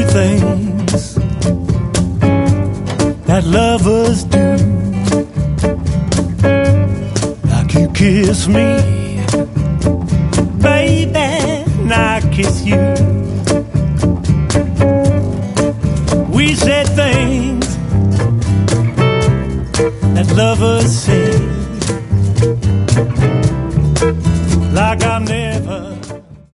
things that lovers do. Like you kiss me, baby, and I kiss you. We said things that lovers say